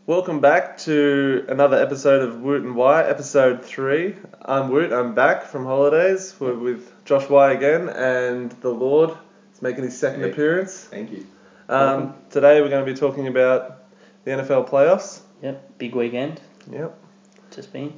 Welcome back to another episode of Woot and Why, episode 3. I'm Woot, I'm back from holidays. We're with Josh Y again, and the Lord is making his second appearance. Thank you. Today we're going to be talking about the NFL playoffs. Yep, big weekend. Yep. Just been.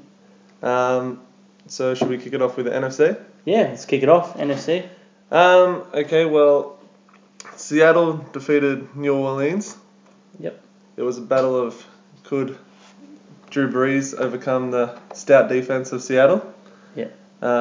So should we kick it off with the NFC? Yeah, let's kick it off. NFC. Okay, well, Seattle defeated New Orleans. Yep. It was a battle of could Drew Brees overcome the stout defense of Seattle? Yeah.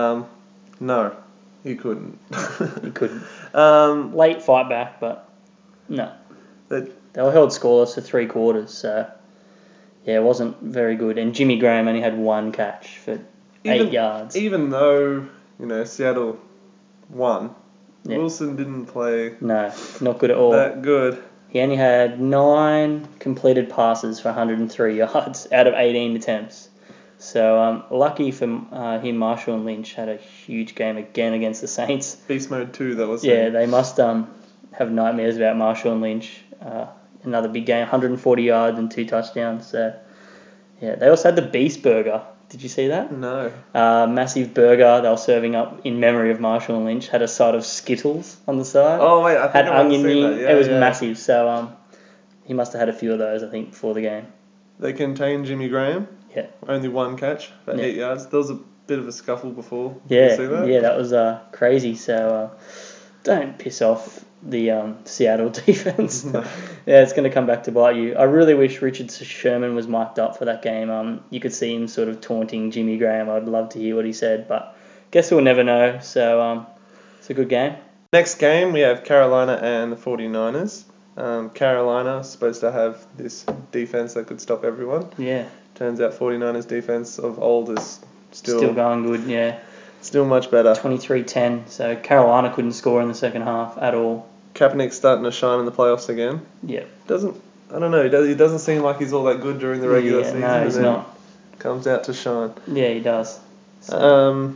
No, he couldn't. He couldn't. Late fight back, but no. They were held scoreless for 3 quarters, so yeah, it wasn't very good. And Jimmy Graham only had 1 catch for 8 yards. Even though, Seattle won, Yeah. Wilson didn't play No, not good at all. that good. He only had 9 completed passes for 103 yards out of 18 attempts. So lucky for him, Marshall and Lynch had a huge game again against the Saints. Beast mode 2, that was. Yeah, they must have nightmares about Marshall and Lynch. Another big game, 140 yards and 2 touchdowns. So yeah, they also had the Beast Burger. Did you see that? No. Massive burger they were serving up in memory of Marshall and Lynch. Had a side of Skittles on the side. Oh wait, I think had I onion seen ring. that. Yeah, it was yeah. massive. So he must have had a few of those, I think, before the game. They contained Jimmy Graham. Yeah. Only 1 catch for 8 yards. There was a bit of a scuffle before. Yeah, Did you see that? yeah, that was crazy. So don't piss off the Seattle defense. No. Yeah, it's going to come back to bite you. I really wish Richard Sherman was mic'd up for that game. You could see him sort of taunting Jimmy Graham. I'd love to hear what he said, but guess we'll never know. So it's a good game. Next game, we have Carolina and the 49ers. Carolina is supposed to have this defense that could stop everyone. Yeah. Turns out 49ers defense of old is Still going good, yeah. Still much better. 23-10. So Carolina couldn't score in the second half at all. Kaepernick's starting to shine in the playoffs again. Yeah. I don't know, he doesn't seem like he's all that good during the regular season. No, he's and then not. Comes out to shine. Yeah, he does. So.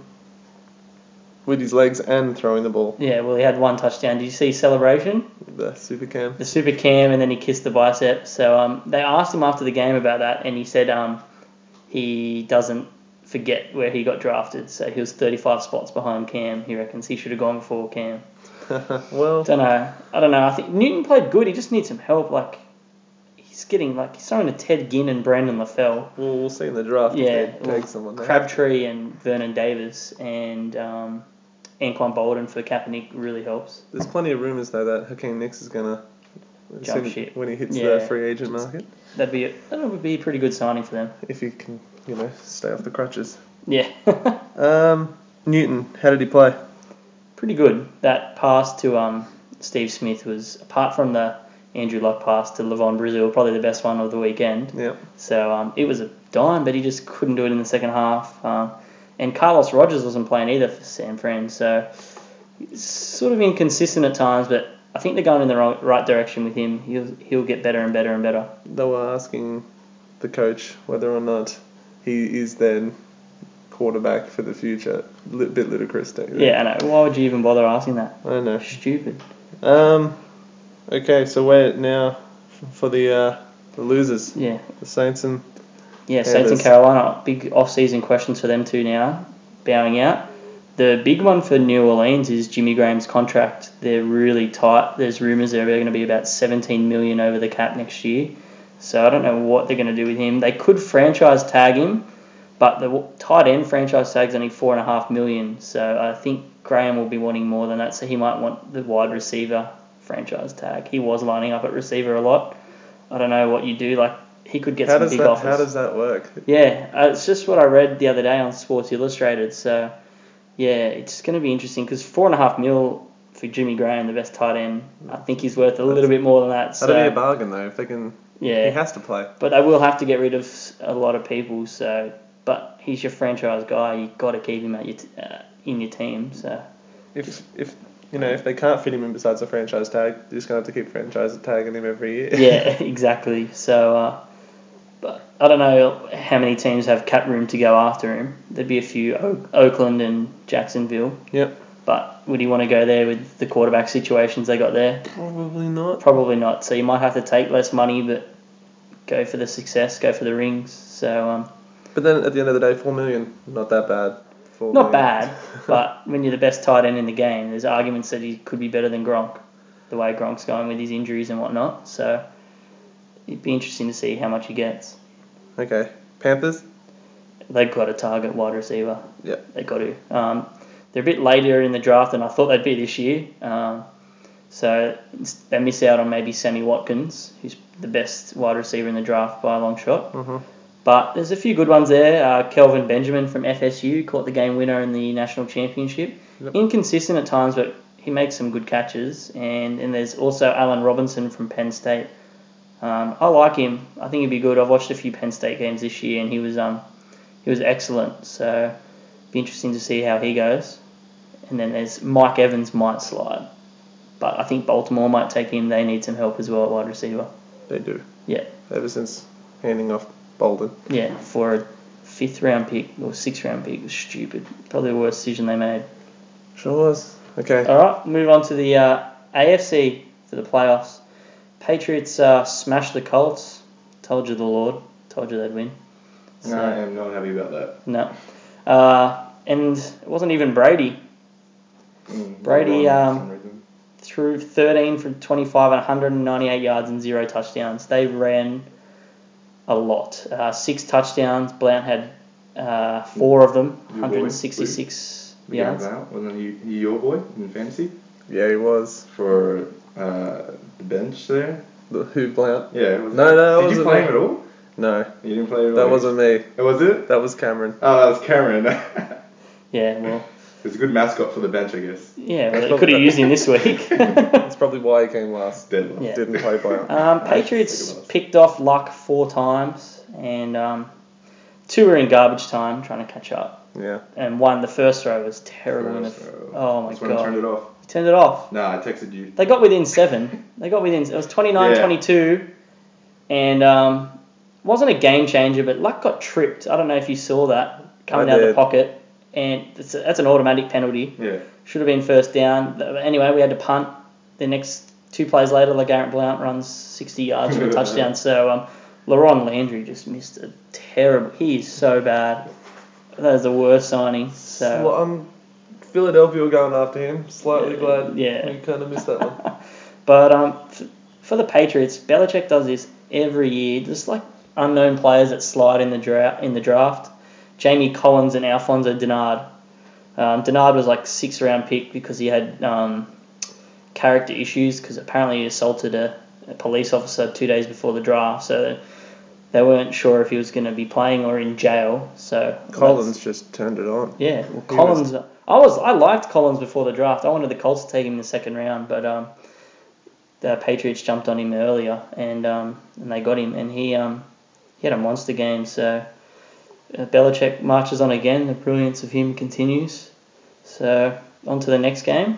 With his legs and throwing the ball. Yeah, well, he had 1 touchdown. Did you see celebration? The super cam. The super cam, and then he kissed the bicep. So they asked him after the game about that, and he said he doesn't forget where he got drafted. So he was 35 spots behind Cam. He reckons he should have gone before Cam. Well, I don't know. I think Newton played good. He just needs some help. He's throwing to Ted Ginn and Brandon LaFell. well, we'll see in the draft. Yeah, if they take someone there. Crabtree and Vernon Davis and Anquan Bolden for Kaepernick really helps. There's plenty of rumours though that Hakeem Nicks is gonna Jump ship. when he hits Yeah. the free agent market. That would be a pretty good signing for them. If he can, stay off the crutches. Yeah. Newton, how did he play? Pretty good. That pass to Steve Smith was, apart from the Andrew Luck pass to Levon Brazil, probably the best one of the weekend. Yeah. So it was a dime, but he just couldn't do it in the second half. And Carlos Rogers wasn't playing either for San Fran, so it's sort of inconsistent at times, but I think they're going in the right direction with him. He'll get better and better and better. They were asking the coach whether or not he is then quarterback for the future. A bit ludicrous, don't you think? Yeah, I know. Why would you even bother asking that? I know. Stupid. Okay, so we're now for the losers. Yeah. The Saints and Yeah, Saints and Carolina, big off-season questions for them two now, bowing out. The big one for New Orleans is Jimmy Graham's contract. They're really tight. There's rumours they're going to be about $17 million over the cap next year. So I don't know what they're going to do with him. They could franchise tag him, but the tight end franchise tag's only $4.5 million. So I think Graham will be wanting more than that. So he might want the wide receiver franchise tag. He was lining up at receiver a lot. I don't know what you do. He could get some big offers. How does that work? Yeah, it's just what I read the other day on Sports Illustrated. So, yeah, it's going to be interesting because $4.5 million for Jimmy Graham, the best tight end, I think he's worth a little bit more than that. So, That'll be a bargain though if they can. Yeah, he has to play. But they will have to get rid of a lot of people. So, but he's your franchise guy. You got to keep him at in your team. So, if they can't fit him in besides a franchise tag, you're just gonna have to keep franchise tagging him every year. Yeah, exactly. So. But I don't know how many teams have cap room to go after him. There'd be a few, Oakland and Jacksonville. Yep. But would he want to go there with the quarterback situations they got there? Probably not. Probably not. So you might have to take less money, but go for the success, go for the rings. So But then at the end of the day, 4 million, not that bad. 4 not million. bad, but when you're the best tight end in the game, there's arguments that he could be better than Gronk, the way Gronk's going with his injuries and whatnot. So it'd be interesting to see how much he gets. Okay. Panthers? They've got to target wide receiver. Yeah. They've got to. They're a bit later in the draft than I thought they'd be this year. So they miss out on maybe Sammy Watkins, who's the best wide receiver in the draft by a long shot. Mm-hmm. But there's a few good ones there. Kelvin Benjamin from FSU caught the game winner in the national championship. Yep. Inconsistent at times, but he makes some good catches. And there's also Allen Robinson from Penn State. I like him. I think he'd be good. I've watched a few Penn State games this year, and he was excellent. So be interesting to see how he goes. And then there's Mike Evans might slide, but I think Baltimore might take him. They need some help as well at wide receiver. They do. Yeah. Ever since handing off Bolden. Yeah, for a 5th round pick or 6th round pick was stupid. Probably the worst decision they made. Sure was. Okay. All right, move on to the AFC for the playoffs. Patriots smashed the Colts. Told you the Lord. Told you they'd win. No, I am not happy about that. No. And it wasn't even Brady. Brady threw 13 for 25 and 198 yards and 0 touchdowns. They ran a lot. 6 touchdowns. Blount had 4 of them, 166 yards. Wasn't he your boy in fantasy? Yeah, he was. For the bench there? Who, Blount? Yeah. No, Did you play him at all? No. You didn't play him at all? That wasn't me. Was it? That was Cameron. Oh, that was Cameron. Yeah, well. It's a good mascot for the bench, I guess. Yeah, well, they could have used him this week. That's probably why he came last. Dead last. Yeah. Didn't play Blount. Patriots picked off Luck 4 times, and 2 were in garbage time trying to catch up. Yeah. And the first throw was terrible. Oh my That's when I god. turned it off. He turned it off. No, I texted you. They got within 7. It was 29-22, and wasn't a game changer, but Luck got tripped. I don't know if you saw that coming out of the pocket. And that's an automatic penalty. Yeah. Should have been first down. Anyway, we had to punt. The next 2 plays later, LeGarrette Blount runs 60 yards for a touchdown. So Laron Landry just missed a terrible... He is so bad. That is the worst signing. So Philadelphia were going after him. Slightly glad we kind of missed that one. But for the Patriots, Belichick does this every year. Just like unknown players that slide in the draft. Jamie Collins and Alfonso Denard. Denard was like 6th round pick because he had character issues because apparently he assaulted a police officer 2 days before the draft. So they weren't sure if he was going to be playing or in jail. So Collins just turned it on. Yeah, well, Collins. I liked Collins before the draft. I wanted the Colts to take him in the 2nd round, but the Patriots jumped on him earlier and they got him, and he had a monster game. So. Belichick marches on again. The brilliance of him continues. So, on to the next game.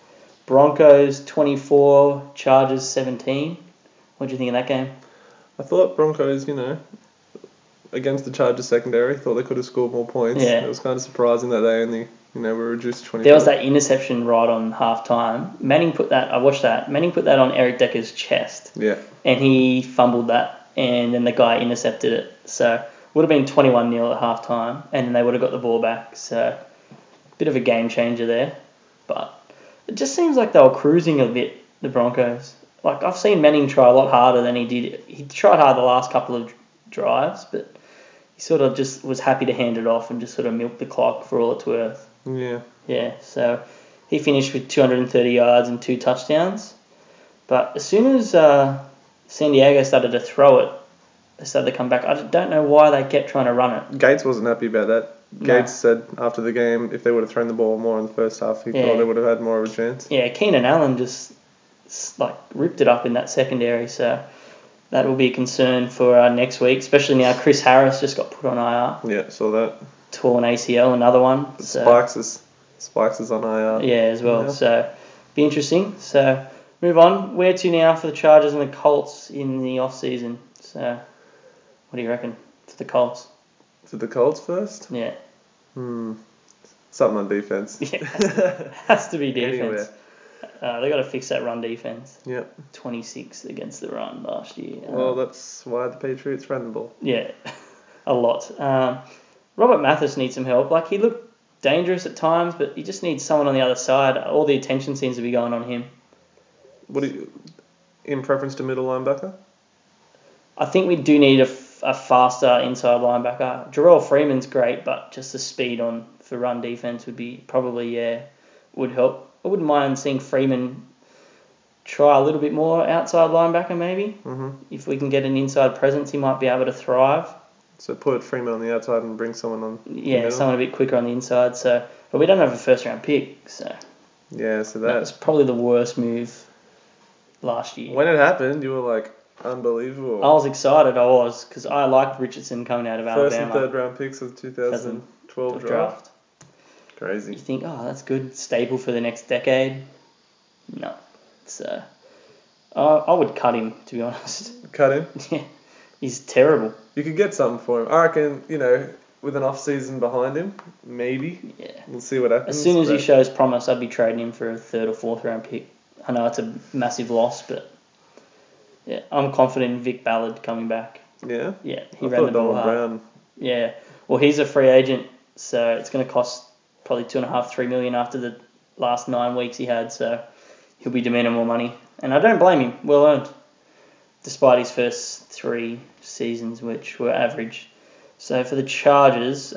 Broncos 24, Chargers 17. What do you think of that game? I thought Broncos, against the Chargers secondary, thought they could have scored more points. Yeah. It was kind of surprising that they only, were reduced to 24. There was that interception right on halftime. I watched that. Manning put that on Eric Decker's chest. Yeah. And he fumbled that, and then the guy intercepted it. So, would have been 21-0 at halftime, and then they would have got the ball back. So, bit of a game changer there. But it just seems like they were cruising a bit, the Broncos. Like, I've seen Manning try a lot harder than he did. He tried hard the last couple of drives, but he sort of just was happy to hand it off and just sort of milk the clock for all it's worth. Yeah. Yeah, so he finished with 230 yards and 2 touchdowns. But as soon as San Diego started to throw it, they started to come back. I don't know why they kept trying to run it. Gates wasn't happy about that. Gates said after the game if they would have thrown the ball more in the first half, he thought they would have had more of a chance. Yeah, Keenan Allen just ripped it up in that secondary, so that will be a concern for next week, especially now Chris Harris just got put on IR. Yeah, saw that. Tore an ACL, another one. So. Spikes is on IR. Yeah, as well. Yeah. So be interesting. So move on. Where to now for the Chargers and the Colts in the off season? So what do you reckon for the Colts? To the Colts first? Yeah. Something on defense. Yeah, has to be defense. They got to fix that run defense. Yep. 26 against the run last year. Well, that's why the Patriots ran the ball. Yeah, a lot. Robert Mathis needs some help. Like, he looked dangerous at times, but he just needs someone on the other side. All the attention seems to be going on him. In preference to middle linebacker? I think we do need a faster inside linebacker. Jarrell Freeman's great, but just the speed for run defense would help. I wouldn't mind seeing Freeman try a little bit more outside linebacker maybe. Mm-hmm. If we can get an inside presence, he might be able to thrive. So put Freeman on the outside and bring someone on the Yeah, middle? someone a bit quicker on the inside. So, but we don't have a first round pick, so Yeah, so that was that... probably the worst move last year. When it happened, you were like, unbelievable. I was excited, because I liked Richardson coming out of First Alabama. and third round picks of 2012 draft. You Crazy. think, that's good, staple for the next decade. No. So, I would cut him, to be honest. Cut him. Yeah, he's terrible. You could get something for him. I reckon, with an off season behind him, maybe. Yeah. We'll see what happens. As soon as he but- shows promise, I'd be trading him for a third or fourth round pick. I know it's a massive loss, but yeah, I'm confident in Vic Ballard coming back. Yeah? Yeah, he I ran the thought ball Donald hard. Brown. Yeah, well, he's a free agent, so it's going to cost probably $2.5-3 million after the last 9 weeks he had, so he'll be demanding more money. And I don't blame him, well earned, despite his first 3 seasons, which were average. So for the Chargers,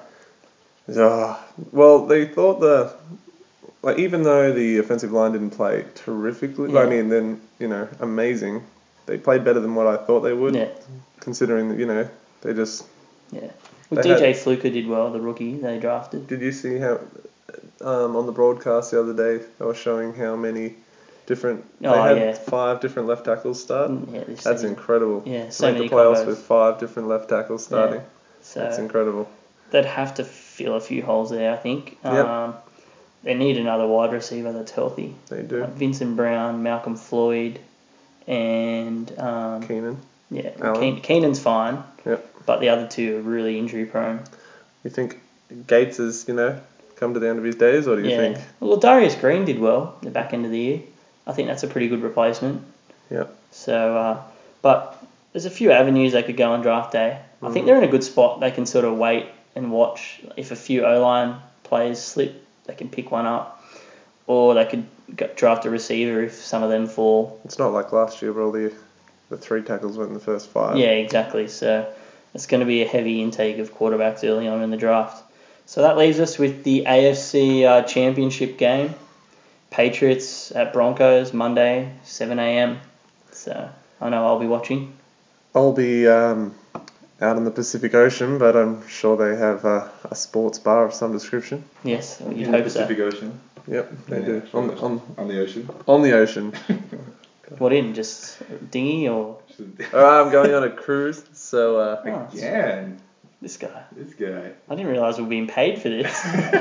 Well, they thought even though the offensive line didn't play terrifically, Yeah. amazing, they played better than what I thought they would, yeah, considering that, they just... yeah. Well, They DJ Fluker did well, the rookie they drafted. Did you see how, on the broadcast the other day, they were showing how many different... They had 5 different left tackles start? Yeah, this That's season. incredible. Yeah, To so make many the playoffs combos. with 5 different left tackles starting. So That's incredible. they'd have to fill a few holes there, I think. Yep. They need another wide receiver that's healthy. They do. Like Vincent Brown, Malcolm Floyd, and Keenan. yeah, Allen. Keenan's fine. Yep. But the other 2 are really injury prone. You think Gates has, come to the end of his days, or do you think? Well, Darius Green did well at the back end of the year. I think that's a pretty good replacement. Yep. So, but there's a few avenues they could go on draft day. I think they're in a good spot. They can sort of wait and watch. If a few O-line players slip, they can pick one up. Or they could draft a receiver if some of them fall. It's not like last year where all the 3 tackles went in the first 5. Yeah, exactly. So it's going to be a heavy intake of quarterbacks early on in the draft. So that leaves us with the AFC Championship game. Patriots at Broncos, Monday, 7 a.m. So I know I'll be watching. I'll be out in the Pacific Ocean, but I'm sure they have a sports bar of some description. Yes, you'd In the hope so. Pacific Ocean. Yep, they Yeah, do. on the ocean. On the ocean. What in? Just dinghy or? I'm going on a cruise, so Oh, Yeah, this guy. this guy. I didn't realise we were being paid for this.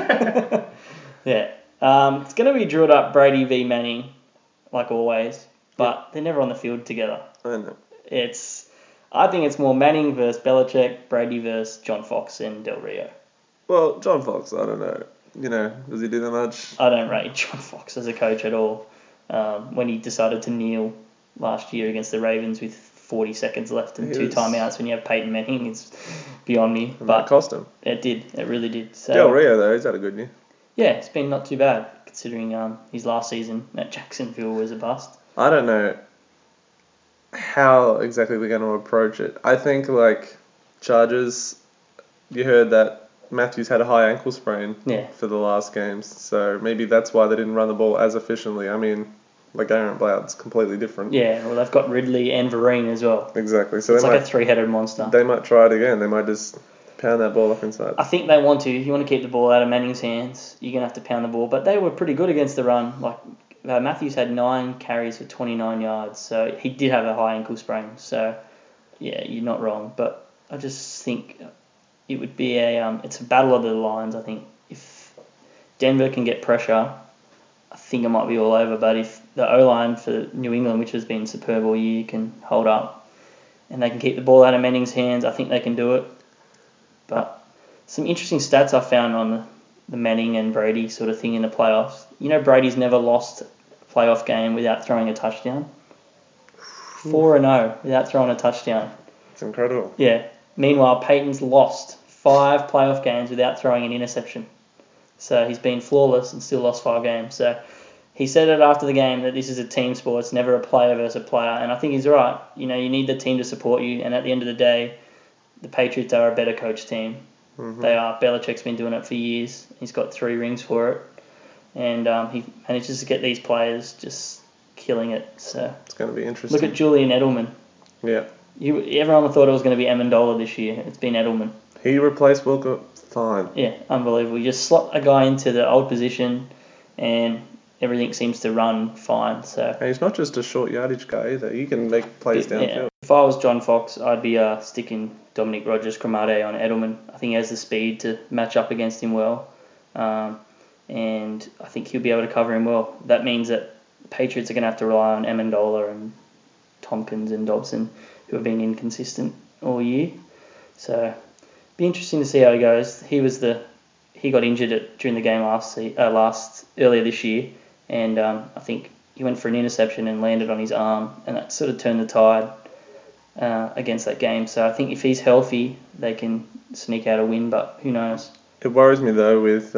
Yeah. It's going to be drilled up Brady v Manning, like always, but they're never on the field together. I know. I think it's more Manning versus Belichick, Brady versus John Fox and Del Rio. Well, John Fox, I don't know. Does he do that much? I don't rate John Fox as a coach at all. When he decided to kneel last year against the Ravens with 40 seconds left and He 2 was- timeouts when you have Peyton Manning, it's beyond me. And that But cost him. it did. It really did. So, Del Rio, though, he's had a good year. yeah, it's been not too bad considering his last season at Jacksonville was a bust. I don't know how exactly they're going to approach it. I think, Chargers, you heard that Matthews had a high ankle sprain Yeah. for the last games, so maybe that's why they didn't run the ball as efficiently. I mean, Aaron Blount's completely different. Yeah, well, they've got Ridley and Vereen as well. Exactly. So It's they like might a 3-headed monster. they might try it again. They might just pound that ball up inside. I think they want to. If you want to keep the ball out of Manning's hands, you're going to have to pound the ball. But they were pretty good against the run. Matthews had 9 carries for 29 yards, so he did have a high ankle sprain. So, yeah, you're not wrong. But I just think it would be it's a battle of the lines, I think. If Denver can get pressure, I think it might be all over. But if the O-line for New England, which has been superb all year, can hold up and they can keep the ball out of Manning's hands, I think they can do it. But some interesting stats I found on the Manning and Brady sort of thing in the playoffs. Brady's never lost playoff game without throwing a touchdown. 4-0 without throwing a touchdown. It's incredible. Yeah. Meanwhile, Peyton's lost 5 playoff games without throwing an interception. So he's been flawless and still lost 5 games. So he said it after the game that this is a team sport. It's never a player versus a player. And I think he's right. You know, you need the team to support you. And at the end of the day, the Patriots are a better coach team. Mm-hmm. They are. Belichick's been doing it for years. He's got 3 rings for it. And he manages to get these players just killing it. So It's going to be interesting. look at Julian Edelman. Yeah. Everyone thought it was going to be Amendola this year. It's been Edelman. He replaced Wilco fine. Yeah, unbelievable. You just slot a guy into the old position and everything seems to run fine. So And he's not just a short yardage guy either. He can make plays downfield. if I was John Fox, I'd be sticking Dominic Rodgers-Cromartie on Edelman. I think he has the speed to match up against him well. And I think he'll be able to cover him well. That means that the Patriots are going to have to rely on Amendola and Tompkins and Dobson, who have been inconsistent all year. So be interesting to see how he goes. He got injured during the game earlier this year, and I think he went for an interception and landed on his arm, and that sort of turned the tide against that game. So I think if he's healthy, they can sneak out a win, but who knows? It worries me though with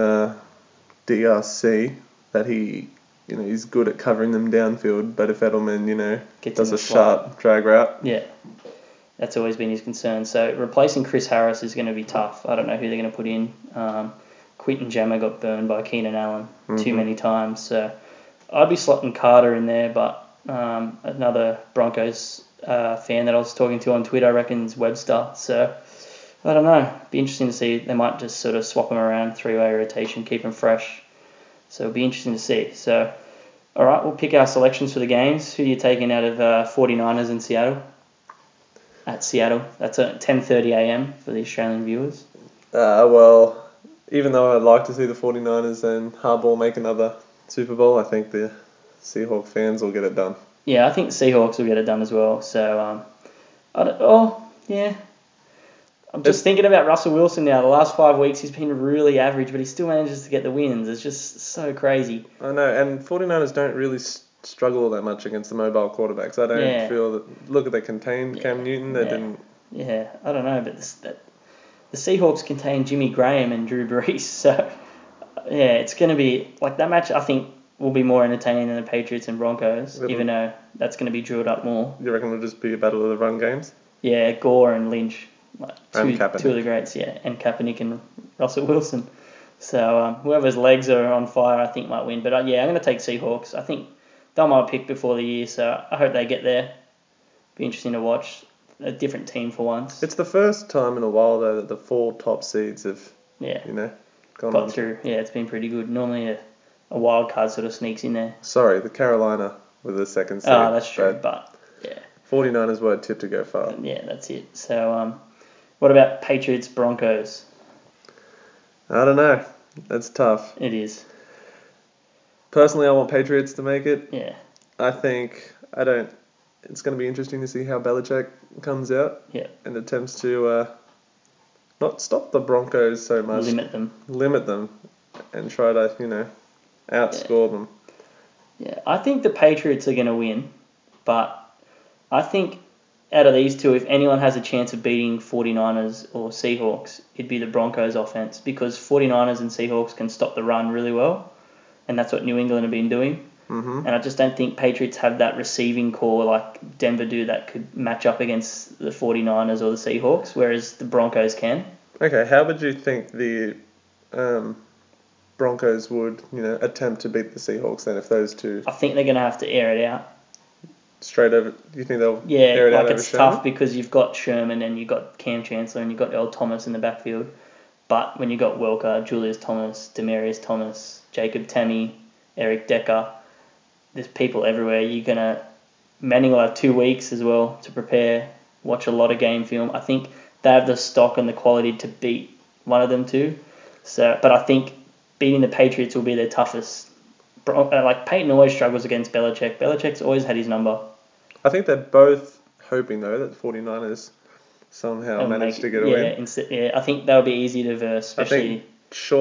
DRC that he's good at covering them downfield, but if Edelman, Gets does in a the sharp drag route. Yeah, that's always been his concern. So replacing Chris Harris is going to be tough. I don't know who they're going to put in. Quinton Jammer got burned by Keenan Allen too many times. So I'd be slotting Carter in there, but another Broncos fan that I was talking to on Twitter reckons Webster. So I don't know. Be interesting to see. They might just sort of swap them around, 3-way rotation, keep them fresh. So it'll be interesting to see. So, all right, we'll pick our selections for the games. Who are you taking out of 49ers in Seattle? At Seattle. That's at 10:30 a.m. for the Australian viewers. Well, even though I'd like to see the 49ers and Harbaugh make another Super Bowl, I think the Seahawks fans will get it done. Yeah, I think the Seahawks will get it done as well. So, yeah. I'm just thinking about Russell Wilson now. The last 5 weeks he's been really average, but he still manages to get the wins. It's just so crazy. I know, and 49ers don't really struggle that much against the mobile quarterbacks. I don't feel that. Look, they contained Cam Newton. They didn't. Yeah, I don't know, but the Seahawks contain Jimmy Graham and Drew Brees. So, yeah, it's going to be like that match. I think will be more entertaining than the Patriots and Broncos, even though that's going to be drilled up more. You reckon it'll just be a battle of the run games? Yeah, Gore and Lynch. Like and two of the greats, and Kaepernick and Russell Wilson. So whoever's legs are on fire, I think might win. But I'm going to take Seahawks. I think they're my pick before the year, so I hope they get there. Be interesting to watch a different team for once. It's the first time in a while though that the 4 top seeds have gone got through. Yeah, it's been pretty good. Normally a wild card sort of sneaks in there. Sorry, the Carolina were the second seed. Oh, that's true. But yeah, 49ers were tipped to go far. Yeah, that's it. So what about Patriots Broncos? I don't know. That's tough. It is. Personally, I want Patriots to make it. Yeah. It's going to be interesting to see how Belichick comes out. Yeah. And attempts to not stop the Broncos so much. Limit them. And try to, outscore them. Yeah, I think the Patriots are going to win, but I think out of these two, if anyone has a chance of beating 49ers or Seahawks, it'd be the Broncos offense, because 49ers and Seahawks can stop the run really well, and that's what New England have been doing. Mm-hmm. And I just don't think Patriots have that receiving core like Denver do that could match up against the 49ers or the Seahawks, whereas the Broncos can. Okay, how would you think the Broncos would, attempt to beat the Seahawks then if those two... I think they're going to have to air it out. Straight over... Do you think they'll air it out over it's Sherman? tough because you've got Sherman and you've got Cam Chancellor and you've got Earl Thomas in the backfield. But when you've got Welker, Julius Thomas, Demarius Thomas, Jacob Tamme, Eric Decker, there's people everywhere. Manning will have 2 weeks as well to prepare, watch a lot of game film. I think they have the stock and the quality to beat one of them too. But I think beating the Patriots will be their toughest. Like Peyton always struggles against Belichick. Belichick's always had his number. I think they're both hoping though that the 49ers somehow manage to get a win. I think that would be easy to verse, especially. I think short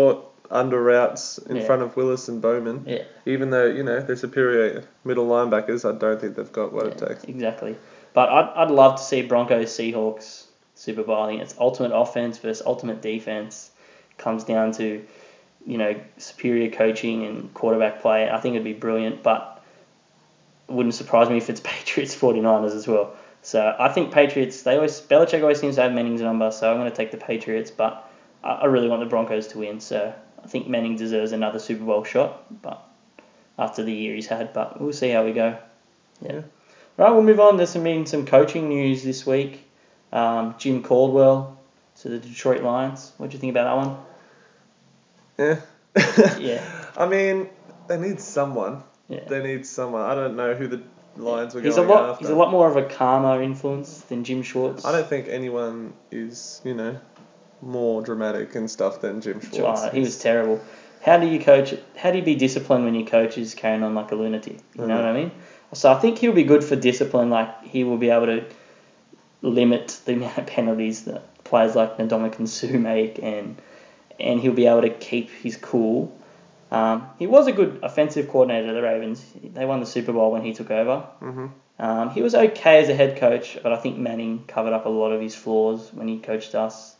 under routes in Yeah. front of Willis and Bowman. Yeah. Even though, they're superior middle linebackers, I don't think they've got what it Yeah, takes. exactly. But I'd love to see Broncos Seahawks Super Bowl. I think it's ultimate offense versus ultimate defense. Comes down to, superior coaching and quarterback play. I think it'd be brilliant, but it wouldn't surprise me if it's Patriots 49ers as well. So I think Patriots, Belichick always seems to have Manning's number, so I'm going to take the Patriots, but I really want the Broncos to win. So I think Manning deserves another Super Bowl shot, but after the year he's had, but we'll see how we go. Yeah. Right, we'll move on. There's some coaching news this week. Jim Caldwell to the Detroit Lions. What do you think about that one? Yeah. Yeah. I mean, they need someone. Yeah. They need someone. I don't know who the Lions were He's going after. He's a lot more of a calmer influence than Jim Schwartz. I don't think anyone is, more dramatic and stuff than Jim Schwartz. He was terrible. How do you coach? How do you be disciplined when your coach is carrying on like a lunatic? You know what I mean? So I think he'll be good for discipline. Like he will be able to limit the amount of penalties that players like Ndamukong Suh make, and he'll be able to keep his cool. He was a good offensive coordinator of the Ravens. They won the Super Bowl when he took over. Mm-hmm. He was okay as a head coach, but I think Manning covered up a lot of his flaws when he coached us.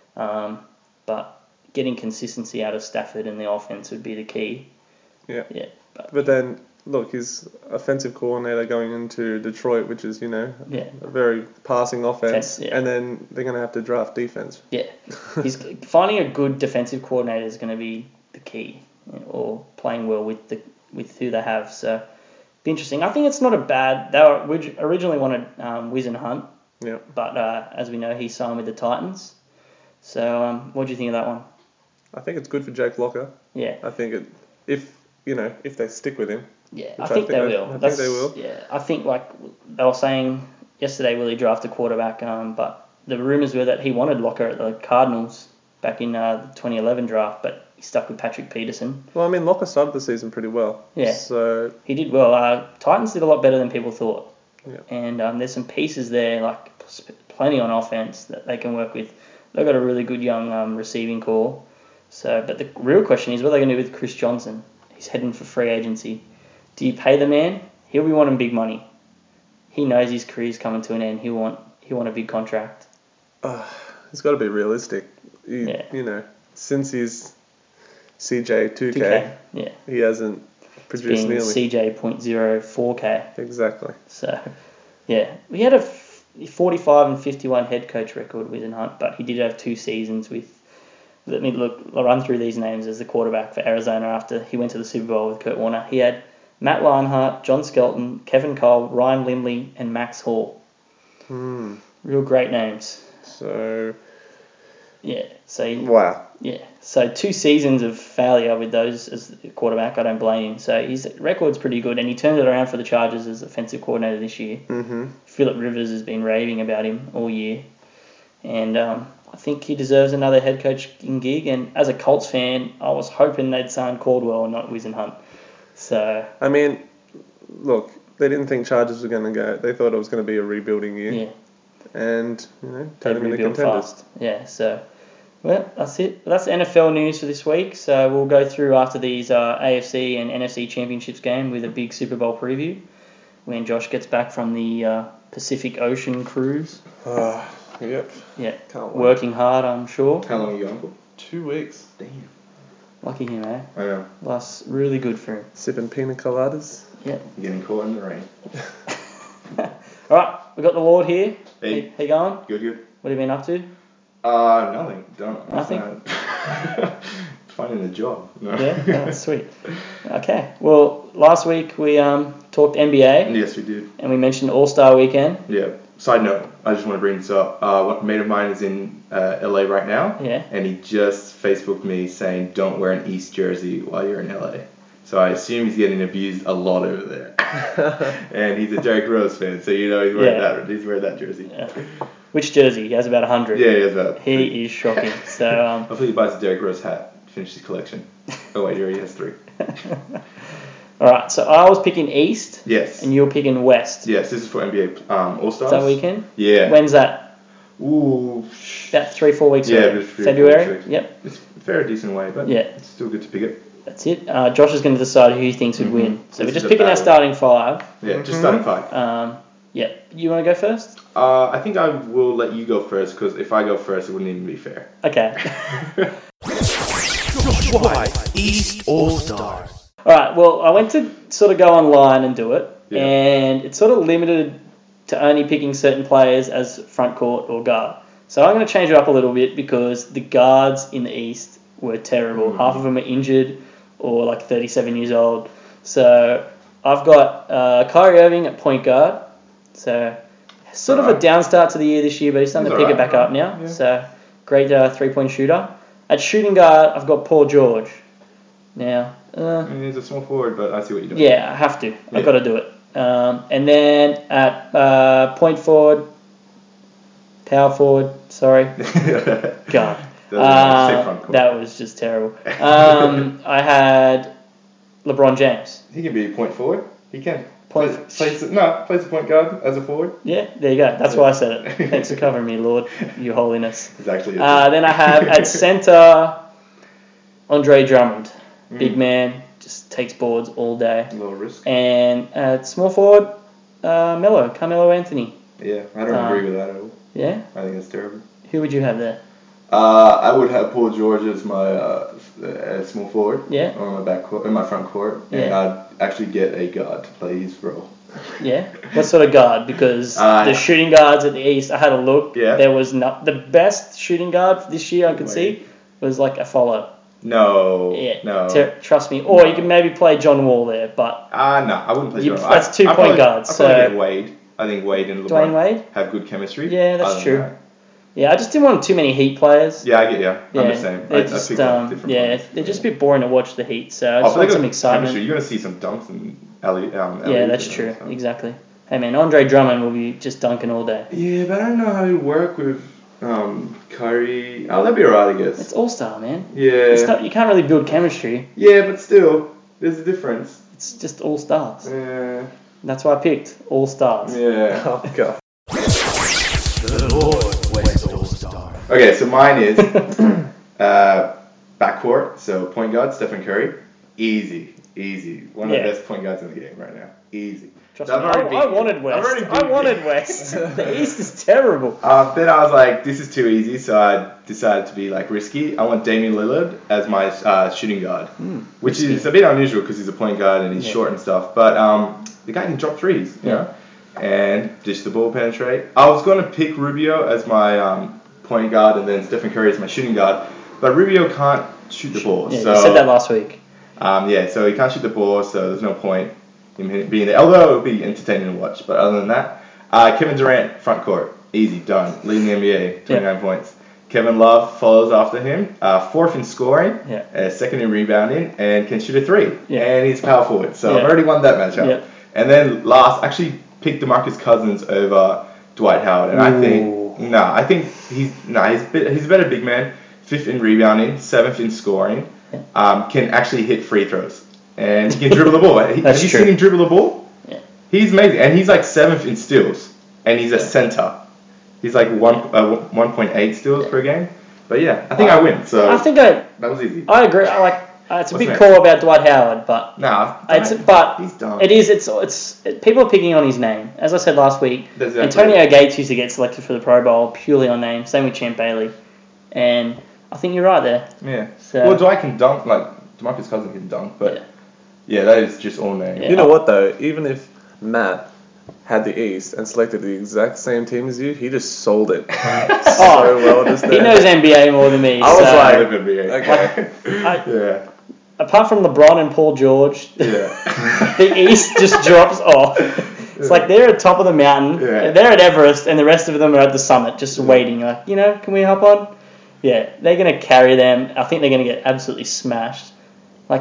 But getting consistency out of Stafford in the offense would be the key. Yeah. Yeah. But then, look, he's offensive coordinator going into Detroit, which is, a very passing offense. Yeah. And then they're going to have to draft defense. Yeah. He's finding a good defensive coordinator is going to be the key, or playing well with who they have. So, be interesting. I think it's not a bad. They originally wanted Wizen Hunt. Yeah. But as we know, he signed with the Titans. So, what do you think of that one? I think it's good for Jake Locker. Yeah. I think if they stick with him. Yeah, Which I think they will. I think they will. Yeah, I think like they were saying yesterday, will he draft a quarterback? But the rumours were that he wanted Locker at the Cardinals back in the 2011 draft, but he stuck with Patrick Peterson. Well, I mean, Locker started the season pretty well. Yeah. So he did well. Titans did a lot better than people thought. Yeah. And there's some pieces there, like plenty on offense that they can work with. They've got a really good young receiving core. So, but the real question is, what are they going to do with Chris Johnson? He's heading for free agency. Do you pay the man? He'll be wanting big money. He knows his career's coming to an end. He'll want a big contract. He's got to be realistic. Since he's CJ2K, yeah, he hasn't produced nearly. CJ.04K. Exactly. So, yeah, he had a 45 and 51 head coach record with Hunt, but he did have 2 seasons with. I'll run through these names as the quarterback for Arizona after he went to the Super Bowl with Kurt Warner. He had Matt Leinart, John Skelton, Kevin Cole, Ryan Lindley, and Max Hall. Real great names. So. Yeah. Wow. Yeah. So 2 seasons of failure with those as the quarterback. I don't blame him. So his record's pretty good, and he turned it around for the Chargers as offensive coordinator this year. Mm-hmm. Phillip Rivers has been raving about him all year, and I think he deserves another head coaching gig. And as a Colts fan, I was hoping they'd sign Caldwell and not Wizen Hunt. So I mean, look, they didn't think Chargers were going to go. They thought it was going to be a rebuilding year. yeah, And turn them into rebuild contenders. fast. Yeah. So. Well, that's it. That's NFL news for this week. So we'll go through after these AFC and NFC championships game with a big Super Bowl preview when Josh gets back from the Pacific Ocean cruise. Yep. Yeah, Can't wait. working hard, I'm sure. How long are you going for? 2 weeks. Damn. Lucky him, eh? I know. That's really good for him. Sipping pina coladas. Yeah. Getting caught in the rain. All right, we got the Lord here. Hey. How you going? Good. What have you been up to? Nothing. Don't. Nothing? Finding a job. No. Yeah, that's sweet. Okay. Well, last week we talked NBA. Yes, we did. And we mentioned All-Star Weekend. Yeah. Side note, I just want to bring this up. A mate of mine is in LA right now. Yeah. And he just Facebooked me saying, don't wear an East jersey while you're in LA. So I assume he's getting abused a lot over there. And he's a Derrick Rose fan, so he's wearing that jersey. Yeah. Which jersey? He has about 100. Yeah, he has that. He is shocking. So Hopefully he buys a Derrick Rose hat to finish his collection. Oh wait, he already has 3. All right, so I was picking East. Yes. And you were picking West. Yes, this is for NBA All-Stars. Is that weekend? Yeah. When's that? Ooh, about 3-4 weeks Yeah, away. but 3 or 4 February. weeks. Yep. It's a fair decent way, but Yeah. it's still good to pick it. That's it. Josh is going to decide who he thinks would win. So This we're is just a picking our battle. starting 5. Yeah, just starting 5. Yeah. You want to go first? I think I will let you go first because if I go first, it wouldn't even be fair. Okay. Josh White, East All-Stars. All right. Well, I went to sort of go online and do it, Yeah. and it's sort of limited to only picking certain players as front court or guard. So I'm going to change it up a little bit because the guards in the East were terrible. Half of them are injured or like 37 years old. So I've got Kyrie Irving at point guard. So sort of a down start to the year this year, but he's starting to pick it back up now. Yeah. So great 3-point shooter. At shooting guard, I've got Paul George. Now, He's a small forward, but I see what you're doing. yeah, I have to. Yeah. I've got to do it. And then at point forward, power forward, sorry. God. That was just terrible. I had LeBron James. He can be a point forward. He can. Point- Plays the point guard as a forward. Yeah, there you go. That's why I said it. Thanks for covering me, Lord, your holiness. It's actually. Then I have at center Andre Drummond. Big man, just takes boards all day. a little risk. And at small forward, Carmelo Anthony. Yeah, I don't agree with that at all. Yeah? I think it's terrible. Who would you have there? I would have Paul George as my small forward. Yeah. Or my back court, in my front court, and Yeah. I'd actually get a guard to play his role. Yeah? What sort of guard? Because the shooting guards at the East, I had a look. Yeah. There was not the best shooting guard this year I could see was like a follow. No. Yeah. No. Trust me. Or you can maybe play John Wall there, but No, I wouldn't play John. that's 2 point guards. I'd So probably get Wade. I think Wade and LeBron Dwayne Wade? have good chemistry. Yeah, that's Other than true. that- Yeah, I just didn't want too many Heat players. Yeah, I get you. Yeah, I'm the same. I they're picked just up different players. they're just a bit boring to watch the Heat. So I Oh, just but want they some got excitement. chemistry. You're gonna see some dunks and alley. Yeah, that's true. Exactly. Hey man, Andre Drummond will be just dunking all day. Yeah, but I don't know how it would work with Kyrie. Oh, that'd be alright, I guess. It's all star, man. Yeah. It's not, you can't really build chemistry. Yeah, but still, there's a difference. It's just all stars. Yeah. That's why I picked all stars. Yeah. Oh god. The Northwest All-Stars. Okay, so mine is backcourt. So point guard, Stephen Curry. Easy. One of Yeah. the best point guards in the game right now. Easy. Trust So me, I've already I beaten- wanted I've West. already I beaten wanted you. West. The East is terrible. Then I was like, this is too easy, so I decided to be like risky. I want Damian Lillard as my shooting guard, which risky. is a bit unusual because he's a point guard and he's short and stuff. But the guy can drop threes, you know, and dish the ball, penetrate. I was going to pick Rubio as my point guard and then Stephen Curry as my shooting guard, but Rubio can't shoot the ball. Yeah, so you said that last week. so he can't shoot the ball, so there's no point in him being there. Although it would be entertaining to watch, but other than that, Kevin Durant, front court, easy, done, leading the NBA, 29 points. Kevin Love follows after him, fourth in scoring, second in rebounding, and can shoot a three. Yeah. And he's power forward, so I've already won that matchup. Yeah. And then last, actually picked DeMarcus Cousins over Dwight Howard, and I think he's a better big man. Fifth in rebounding, seventh in scoring, can actually hit free throws. And he can dribble the ball. Have you seen him dribble the ball? Yeah. He's amazing. And he's like seventh in steals. And he's a center. He's like 1.8 steals per game. But yeah, I think I win. So I think that was easy. I agree. I like. It's a What's big next? call about Dwight Howard, but But he's done. it is. It's people are picking on his name. As I said last week, Exactly. Antonio Gates used to get selected for the Pro Bowl purely on name. Same with Champ Bailey, and I think you're right there. Yeah. So, Well, Dwight can dunk. Like DeMarcus Cousins can dunk, but yeah, that is just all name. Yeah. You know what though? Even if Matt had the East and selected the exact same team as you, he just sold it so well just there. he knows NBA more than me. I was so like, Okay. I- Yeah. apart from LeBron and Paul George, Yeah. the East just drops off. It's like they're at top of the mountain, they're at Everest, and the rest of them are at the summit, just waiting. Like, can we hop on? Yeah, they're gonna carry them. I think they're gonna get absolutely smashed. Like,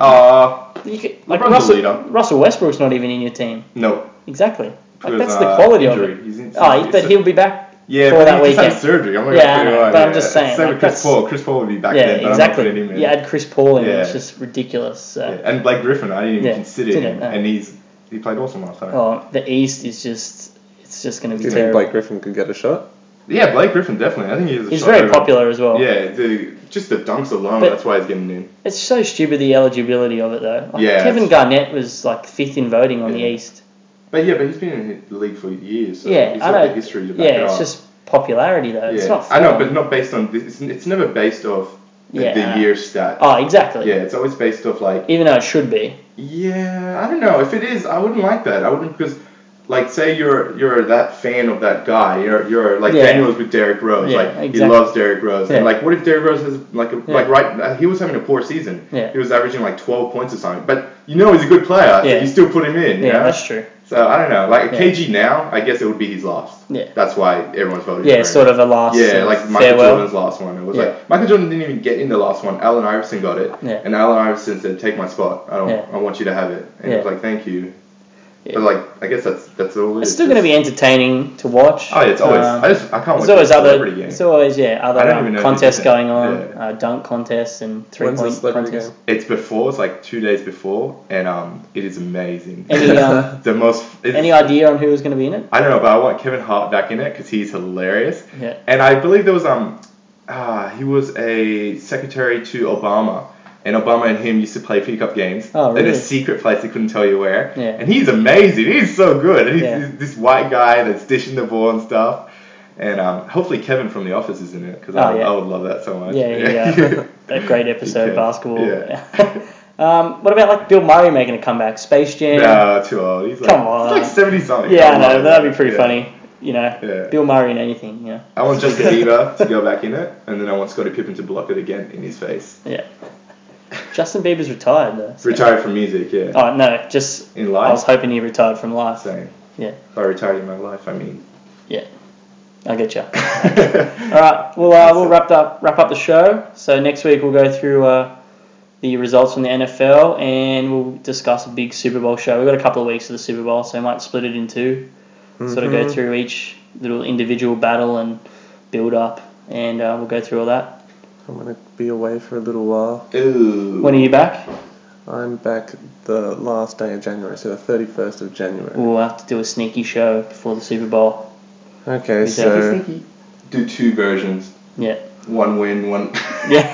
LeBron's a leader. Russell Westbrook's not even in your team. No. Exactly. Like, that's Because, the quality injury. of it. He's in- But he'll be back Yeah, for but that he just weekend. had surgery. I'm not Yeah, gonna put I him know, on. but I'm just saying, Same like, with Chris that's- Paul. Chris Paul would be back Yeah, then, but exactly. I'm not putting him in. You add Chris Paul in, Yeah. it's just ridiculous. So. Yeah, and Blake Griffin, I didn't even consider didn't, him, no. and he played awesome last time. Oh, the East is just, it's just going to Do be you think terrible. Blake Griffin could get a shot? Yeah, Blake Griffin definitely. I think He's very popular as well. Yeah, just the dunks alone. But that's why he's getting in. It's so stupid the eligibility of it though. Like, Yeah, Kevin it's- Garnett was like 5th in voting on the Yeah. East. But he's been in the league for years. So Yeah, he's I got know. the history to back Yeah, it it's up. just popularity though. It's Yeah. not. I know, form. but not based on. It's never based off the Yeah. year stat. Oh, exactly. Yeah, it's always based off like. Even though it should be. Yeah, I don't know. If it is, I wouldn't like that. I wouldn't because, like, say you're that fan of that guy. You're like Yeah. Daniel was with Derrick Rose. Yeah, Like exactly. he loves Derrick Rose. Yeah. And like, what if Derrick Rose has he was having a poor season. Yeah. He was averaging like 12 points or something. But he's a good player. Yeah. So you still put him in. you Yeah, know? that's true. So I don't know. Like Yeah. KG now, I guess it would be his last. Yeah. That's why everyone's voting. Yeah, for him. sort of a last. Yeah, like Michael farewell. Jordan's last one. It was Yeah. like Michael Jordan didn't even get in the last one. Allen Iverson got it, Yeah. and Allen Iverson said, "Take my spot. Yeah. I want you to have it." And he was Yeah. like, "Thank you." Yeah. But like, I guess that's all. It's still going to be entertaining to watch. Oh, yeah, it's always. I can't watch There's always the other. celebrity game. There's always I other don't even know if contests they do that. going on, Yeah. dunk contests and When's the 3-point celebrity contests. game? It's before. It's like 2 days before, and it is amazing. Any the most. any idea on who was going to be in it? I don't know, but I want Kevin Hart back in it because he's hilarious. Yeah. And I believe there was he was a secretary to Obama, and Obama and him used to play pickup games. Oh, In really? a secret place they couldn't tell you where. Yeah. And he's amazing. He's so good. And Yeah. he's this white guy that's dishing the ball and stuff. And hopefully Kevin from The Office is in it because Oh, yeah. I would love that so much. Yeah, that great episode of Yeah. basketball. Yeah. What about like Bill Murray making a comeback? Space Jam. No, too old. He's like, Come on. He's like 70 something. Yeah, I Come know. on. That'd be pretty Yeah. funny. You know, Yeah. Bill Murray in anything. You know. I want Justin Bieber to go back in it, and then I want Scottie Pippen to block it again in his face. Yeah. Justin Bieber's retired though. so- Retired from music, yeah. Oh no, just In I was life? hoping he retired from life. Same. Yeah. If I retired in my life, I mean. Yeah. I get you. All right, we'll wrap up the show. So next week we'll go through the results from the NFL and we'll discuss a big Super Bowl show. We've got a couple of weeks of the Super Bowl, so we might split it in two. Sort of go through each little individual battle and build up, and we'll go through all that. I'm going to be away for a little while. Ooh. When are you back? I'm back the last day of January, so the 31st of January. We'll have to do a sneaky show before the Super Bowl. Okay, Is so Sneaky. Do two versions. Yeah. One win, one. Yeah.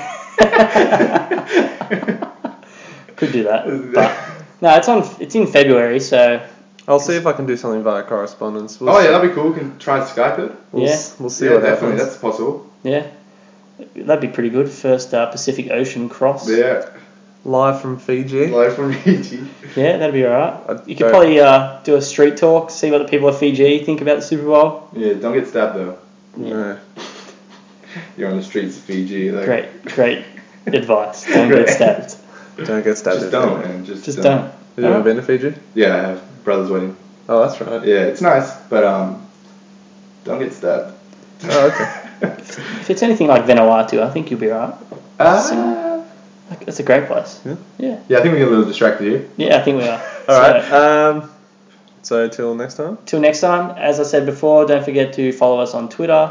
Could do that, but no, it's in February, so I'll see if I can do something via correspondence. We'll Oh, see. yeah, that'd be cool. We can try and Skype it. We'll, Yeah. we'll see Yeah, what definitely. happens. That's possible. yeah, that'd be pretty good. First Pacific Ocean cross. Yeah. Live from Fiji. Live from Fiji. Yeah, that'd be alright. I'd You go- could probably do a street talk, see what the people of Fiji think about the Super Bowl. Yeah, don't get stabbed though. No. You're on the streets of Fiji. Like, Great advice. Don't get stabbed. Don't get stabbed. Just in don't, Fiji. man. Just don't. Have you ever been to Fiji? Yeah, I have. Brother's wedding. Oh, that's right. Yeah, it's nice, but don't get stabbed. Oh, okay. If it's anything like Vanuatu, I think you'll be alright. Like, it's a great place. Yeah. Yeah. Yeah, I think we get a little distracted here. Yeah, I think we are. All right. So, So till next time. till next time, as I said before, don't forget to follow us on Twitter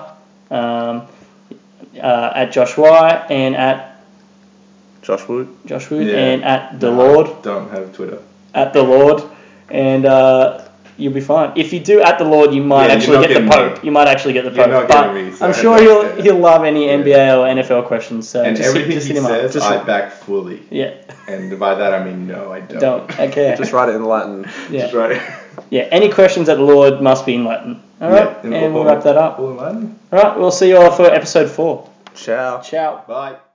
at Josh Y and at Josh Wood. Josh Wood Yeah. and at the No, Lord. Don't have Twitter. At the Lord, and you'll be fine. If you do at the Lord, you might Yeah, actually you're not get the getting Pope. You might actually get the You're Pope. not But getting me, so I'm I sure don't- he'll yeah. he'll love any Yeah. NBA or NFL questions. So And just everything just he hit him says, up. I back fully. Yeah, And by that I mean no, I don't. don't. Okay. Just write it in Latin. Yeah. Just right. Yeah. Any questions at the Lord must be in Latin. All right, Yeah, and we'll wrap that up. All in Latin. All right, we'll see you all for episode 4. Ciao. Ciao. Bye.